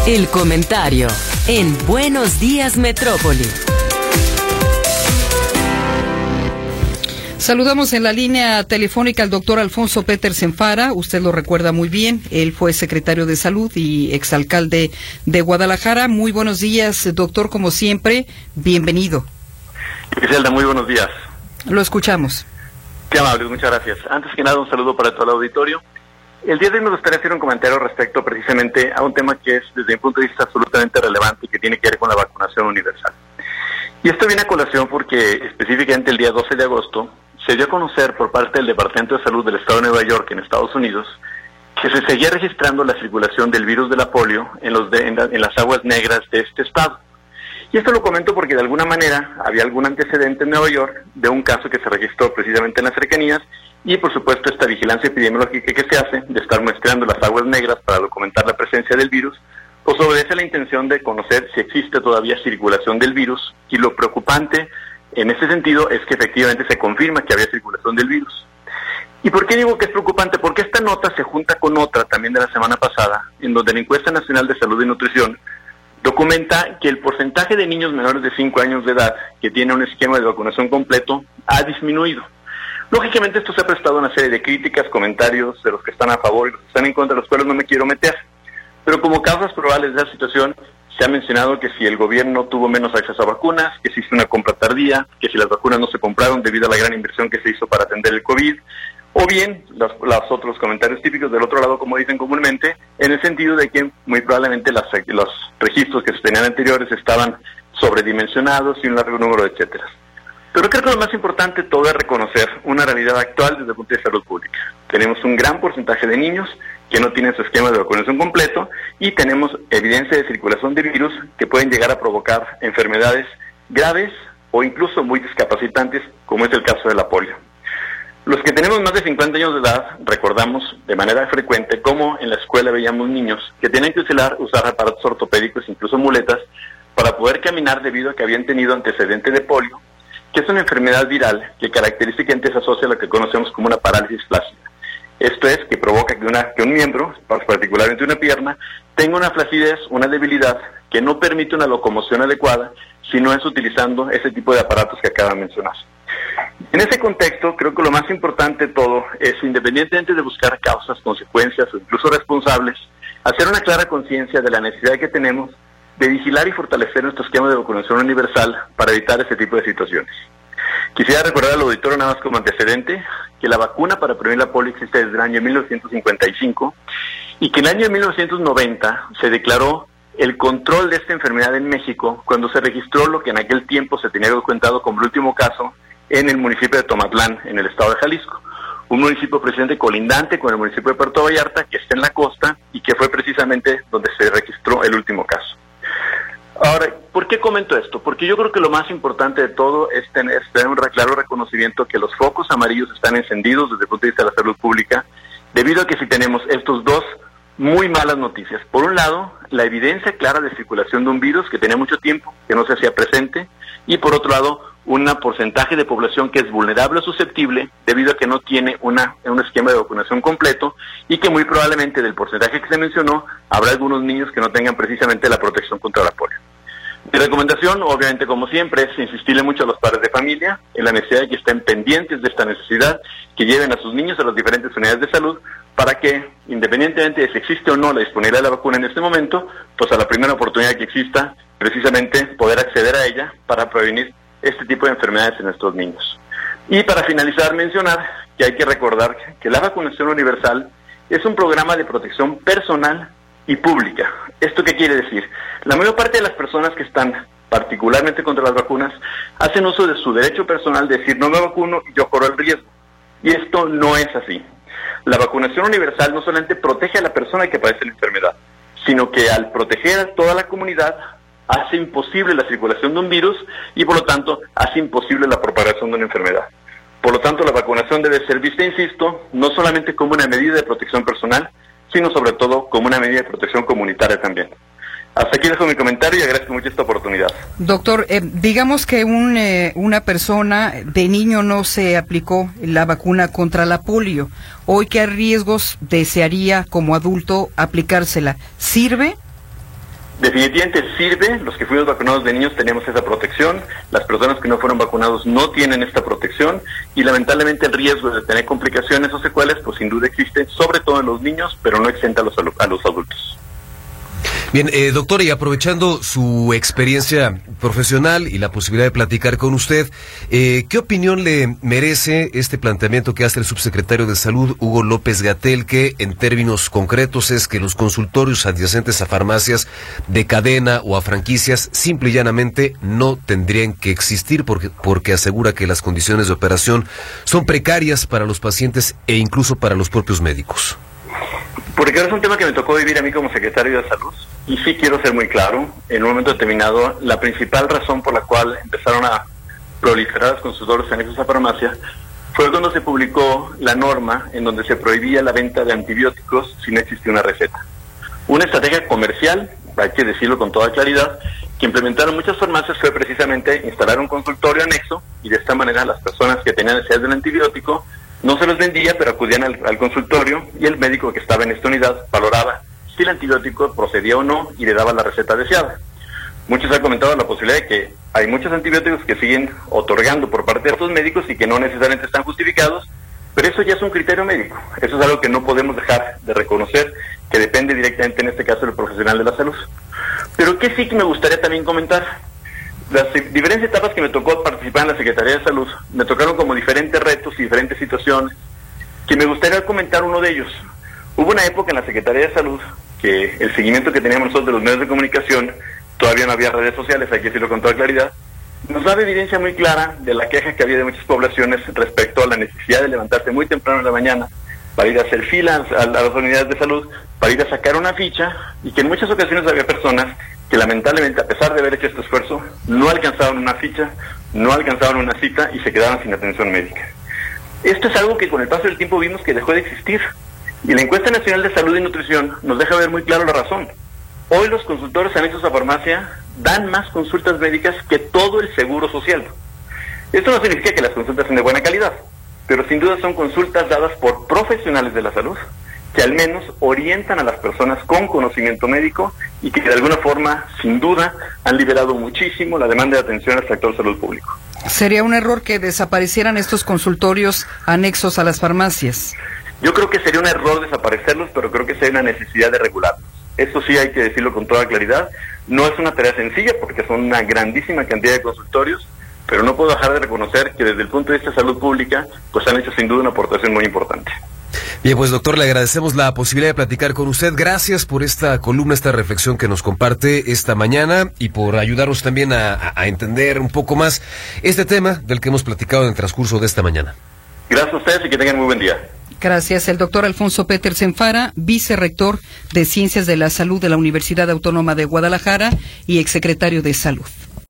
El comentario en Buenos Días Metrópoli. Saludamos en la línea telefónica al doctor Alfonso Petersen Fara. Usted lo recuerda muy bien. Él fue secretario de Salud y exalcalde de Guadalajara. Muy buenos días, doctor, como siempre. Bienvenido. Griselda, muy buenos días. Lo escuchamos. Qué amable, muchas gracias. Antes que nada, un saludo para todo el auditorio. El día de hoy me gustaría hacer un comentario respecto precisamente a un tema que es, desde mi punto de vista, absolutamente relevante y que tiene que ver con la vacunación universal. Y esto viene a colación porque específicamente el día 12 de agosto se dio a conocer por parte del Departamento de Salud del Estado de Nueva York en Estados Unidos que se seguía registrando la circulación del virus de la polio en las aguas negras de este estado. Y esto lo comento porque de alguna manera había algún antecedente en Nueva York de un caso que se registró precisamente en las cercanías y por supuesto esta vigilancia epidemiológica que se hace de estar muestreando las aguas negras para documentar la presencia del virus, pues obedece a la intención de conocer si existe todavía circulación del virus, y lo preocupante en ese sentido es que efectivamente se confirma que había circulación del virus. ¿Y por qué digo que es preocupante? Porque esta nota se junta con otra también de la semana pasada, en donde la Encuesta Nacional de Salud y Nutrición documenta que el porcentaje de niños menores de 5 años de edad que tiene un esquema de vacunación completo ha disminuido. Lógicamente esto se ha prestado a una serie de críticas, comentarios de los que están a favor y los que están en contra, de los cuales no me quiero meter. Pero como causas probables de la situación, se ha mencionado que si el gobierno tuvo menos acceso a vacunas, que si hizo una compra tardía, que si las vacunas no se compraron debido a la gran inversión que se hizo para atender el COVID, o bien los otros comentarios típicos del otro lado, como dicen comúnmente, en el sentido de que muy probablemente los registros que se tenían anteriores estaban sobredimensionados y un largo número, etcétera. Pero creo que lo más importante de todo es reconocer una realidad actual desde el punto de salud pública. Tenemos un gran porcentaje de niños que no tienen su esquema de vacunación completo y tenemos evidencia de circulación de virus que pueden llegar a provocar enfermedades graves o incluso muy discapacitantes, como es el caso de la polio. Los que tenemos más de 50 años de edad recordamos de manera frecuente cómo en la escuela veíamos niños que tenían que usar aparatos ortopédicos, incluso muletas, para poder caminar debido a que habían tenido antecedente de polio, que es una enfermedad viral que característicamente se asocia a lo que conocemos como una parálisis flácida. Esto es, que provoca que un miembro, particularmente una pierna, tenga una flacidez, una debilidad que no permite una locomoción adecuada si no es utilizando ese tipo de aparatos que acabo de mencionar. En ese contexto, creo que lo más importante de todo es, independientemente de buscar causas, consecuencias o incluso responsables, hacer una clara conciencia de la necesidad que tenemos de vigilar y fortalecer nuestro esquema de vacunación universal para evitar este tipo de situaciones. Quisiera recordar al auditorio nada más como antecedente que la vacuna para prevenir la polio existe desde el año 1955 y que en el año 1990 se declaró el control de esta enfermedad en México cuando se registró lo que en aquel tiempo se tenía documentado como el último caso en el municipio de Tomatlán, en el estado de Jalisco. Un municipio precisamente colindante con el municipio de Puerto Vallarta, que está en la costa y que fue precisamente donde se registró el último caso. Ahora, ¿por qué comento esto? Porque yo creo que lo más importante de todo es tener un claro reconocimiento que los focos amarillos están encendidos desde el punto de vista de la salud pública, debido a que si tenemos estos dos muy malas noticias. Por un lado, la evidencia clara de circulación de un virus que tenía mucho tiempo, que no se hacía presente, y por otro lado, un porcentaje de población que es vulnerable o susceptible debido a que no tiene un esquema de vacunación completo y que muy probablemente del porcentaje que se mencionó, habrá algunos niños que no tengan precisamente la protección contra la polio. Mi recomendación, obviamente como siempre, es insistirle mucho a los padres de familia en la necesidad de que estén pendientes de esta necesidad, que lleven a sus niños a las diferentes unidades de salud para que, independientemente de si existe o no la disponibilidad de la vacuna en este momento, pues a la primera oportunidad que exista, precisamente poder acceder a ella para prevenir este tipo de enfermedades en nuestros niños. Y para finalizar, mencionar que hay que recordar que la vacunación universal es un programa de protección personal y pública. ¿Esto qué quiere decir? La mayor parte de las personas que están particularmente contra las vacunas hacen uso de su derecho personal de decir no me vacuno y yo corro el riesgo. Y esto no es así. La vacunación universal no solamente protege a la persona que padece la enfermedad, sino que al proteger a toda la comunidad hace imposible la circulación de un virus y por lo tanto hace imposible la propagación de una enfermedad. Por lo tanto, la vacunación debe ser vista, insisto, no solamente como una medida de protección personal, sino sobre todo como una medida de protección comunitaria también. Hasta aquí dejo mi comentario y agradezco mucho esta oportunidad. Doctor, digamos que una persona de niño no se aplicó la vacuna contra la polio. Hoy, ¿qué riesgos desearía como adulto aplicársela? ¿Sirve? Definitivamente sirve, los que fuimos vacunados de niños teníamos esa protección, las personas que no fueron vacunados no tienen esta protección y lamentablemente el riesgo de tener complicaciones o secuelas pues sin duda existe, sobre todo en los niños, pero no exenta a los adultos. Bien, doctor, y aprovechando su experiencia profesional y la posibilidad de platicar con usted, ¿qué opinión le merece este planteamiento que hace el subsecretario de Salud, Hugo López-Gatell, que en términos concretos es que los consultorios adyacentes a farmacias de cadena o a franquicias simple y llanamente no tendrían que existir porque asegura que las condiciones de operación son precarias para los pacientes e incluso para los propios médicos? Porque es un tema que me tocó vivir a mí como secretario de Salud, y sí quiero ser muy claro, en un momento determinado, la principal razón por la cual empezaron a proliferar los consultorios anexos a farmacia fue cuando se publicó la norma en donde se prohibía la venta de antibióticos si no existía una receta. Una estrategia comercial, hay que decirlo con toda claridad, que implementaron muchas farmacias fue precisamente instalar un consultorio anexo, y de esta manera las personas que tenían necesidad del antibiótico no se los vendía, pero acudían al consultorio y el médico que estaba en esta unidad valoraba si el antibiótico procedía o no y le daba la receta deseada. Muchos han comentado la posibilidad de que hay muchos antibióticos que siguen otorgando por parte de estos médicos y que no necesariamente están justificados, pero eso ya es un criterio médico. Eso es algo que no podemos dejar de reconocer, que depende directamente en este caso del profesional de la salud. Pero que sí que me gustaría también comentar. Las diferentes etapas que me tocó participar en la Secretaría de Salud, me tocaron como diferentes retos y diferentes situaciones, que me gustaría comentar uno de ellos. Hubo una época en la Secretaría de Salud que el seguimiento que teníamos nosotros de los medios de comunicación, todavía no había redes sociales, hay que decirlo con toda claridad, nos daba evidencia muy clara de la queja que había de muchas poblaciones respecto a la necesidad de levantarse muy temprano en la mañana para ir a hacer filas a las unidades de salud, para ir a sacar una ficha, y que en muchas ocasiones había personas que lamentablemente, a pesar de haber hecho este esfuerzo, no alcanzaban una ficha, no alcanzaban una cita y se quedaban sin atención médica. Esto es algo que con el paso del tiempo vimos que dejó de existir. Y la Encuesta Nacional de Salud y Nutrición nos deja ver muy claro la razón. Hoy los consultorios anexos a farmacia dan más consultas médicas que todo el seguro social. Esto no significa que las consultas sean de buena calidad, pero sin duda son consultas dadas por profesionales de la salud, que al menos orientan a las personas con conocimiento médico y que de alguna forma, sin duda, han liberado muchísimo la demanda de atención al sector salud público. ¿Sería un error que desaparecieran estos consultorios anexos a las farmacias? Yo creo que sería un error desaparecerlos, pero creo que sería una necesidad de regularlos. Eso sí hay que decirlo con toda claridad. No es una tarea sencilla porque son una grandísima cantidad de consultorios, pero no puedo dejar de reconocer que desde el punto de vista de salud pública, pues han hecho sin duda una aportación muy importante. Bien, pues doctor, le agradecemos la posibilidad de platicar con usted. Gracias por esta columna, esta reflexión que nos comparte esta mañana y por ayudarnos también a entender un poco más este tema del que hemos platicado en el transcurso de esta mañana. Gracias a ustedes y que tengan muy buen día. Gracias. El doctor Alfonso Petersen Fara, vicerrector de Ciencias de la Salud de la Universidad Autónoma de Guadalajara y exsecretario de Salud.